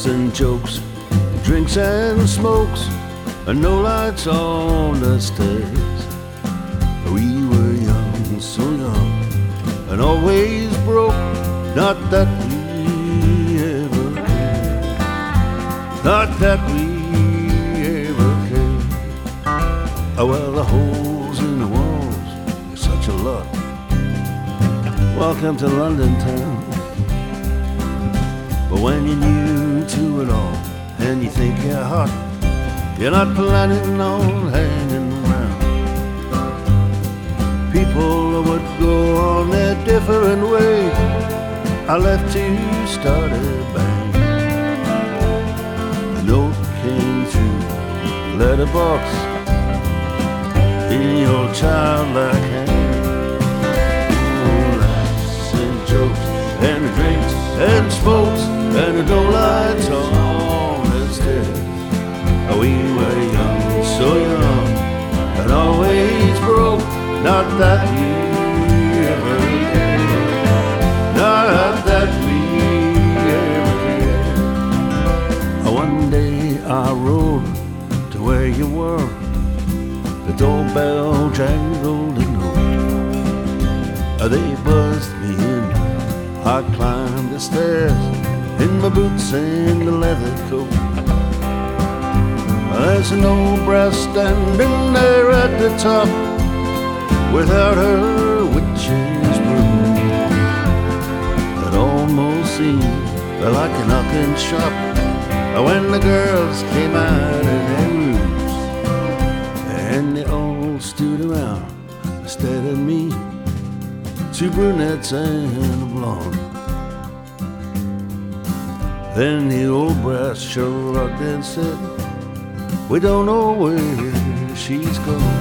laughs and jokes, drinks and smokes, and no lights on the stairs. We were young, so young, and always broke. Not that we ever cared, not that we ever cared. Oh well, the holes in the walls are such a lot. Welcome to London town. But when you're new to it all and you think you're hot, you're not planning on hanging around. People would go on their different ways. I left to start a band. A note came through the letterbox in your childlike hand. Oh, laughs and jokes and drinks and smokes and no lights on the stairs. We were young, so young, and always broke. Not that we ever cared, not that we ever cared. One day I rode to where you were. The doorbell jangled a note. They buzzed me in. I climbed the stairs in my boots and the leather coat. There's an old brass standing there at the top without her witch's broom. It almost seemed like a knocking shop when the girls came out of their rooms, and they all stood around stared at me, two brunettes and a blonde. Then the old brass shrugged and said, we don't know where she's gone.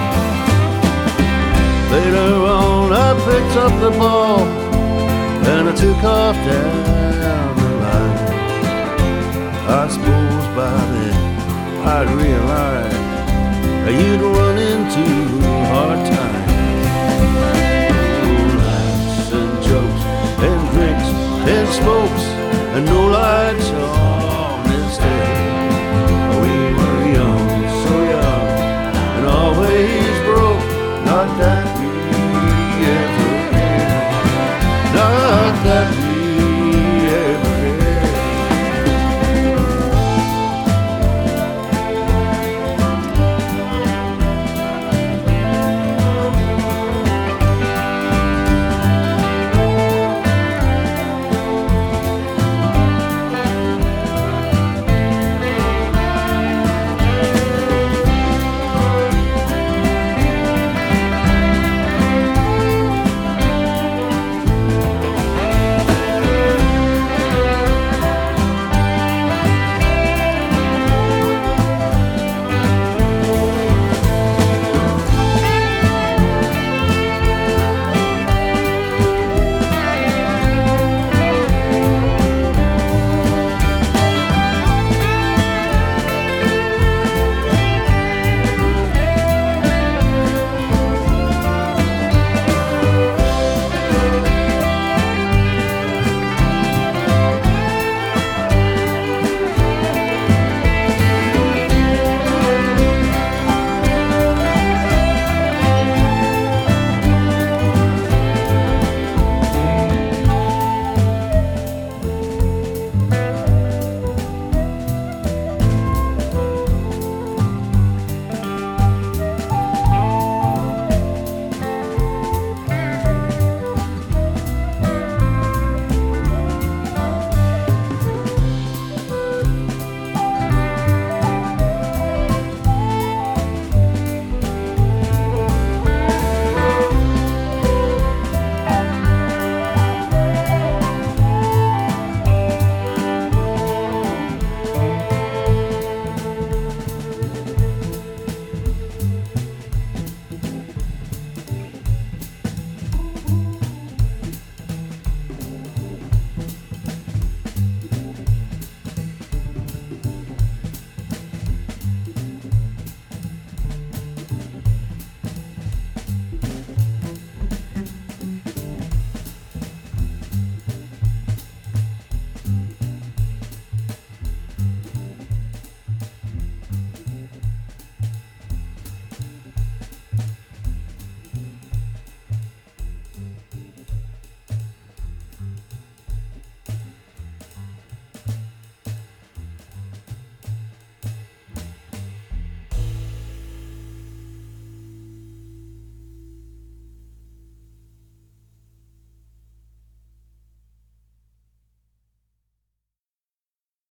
Later on I picked up the ball and I took off down the line. I suppose by then I'd realized